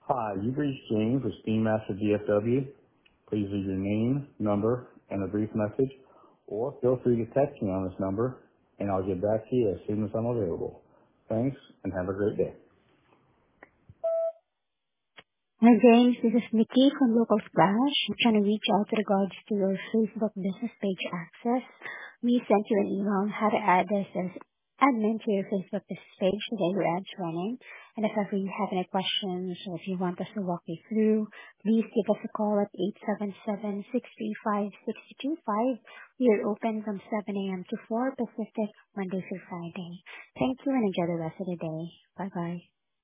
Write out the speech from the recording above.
Hi, you've reached James with Steam Master DFW. Please leave your name, number, and a brief message, or feel free to text me on this number, and I'll get back to you as soon as I'm available. Thanks, and have a great day. Hi, James. This is Nikki from Local Splash. I'm trying to reach out with regards to your Facebook business page access. We sent you an email on how to add this as admin to your Facebook business page to get your ads running. And if ever you have any questions or if you want us to walk you through, please give us a call at 877-635-6225. We are open from 7 a.m. to 4 Pacific, Monday through Friday. Thank you and enjoy the rest of the day. Bye-bye.